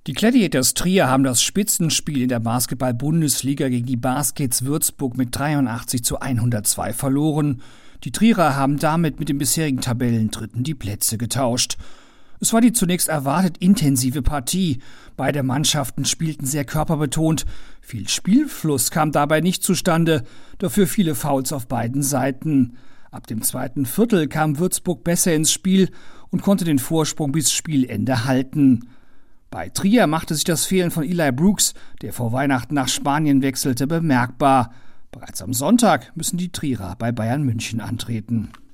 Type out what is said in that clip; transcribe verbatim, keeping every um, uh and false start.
Die Gladiators Trier haben das Spitzenspiel in der Basketball-Bundesliga gegen die Baskets Würzburg mit dreiundachtzig zu hundertzwei verloren. Die Trierer haben damit mit dem bisherigen Tabellendritten die Plätze getauscht. Es war die zunächst erwartet intensive Partie. Beide Mannschaften spielten sehr körperbetont. Viel Spielfluss kam dabei nicht zustande, dafür viele Fouls auf beiden Seiten. Ab dem zweiten Viertel kam Würzburg besser ins Spiel und konnte den Vorsprung bis Spielende halten. Bei Trier machte sich das Fehlen von Eli Brooks, der vor Weihnachten nach Spanien wechselte, bemerkbar. Bereits am Sonntag müssen die Trierer bei Bayern München antreten.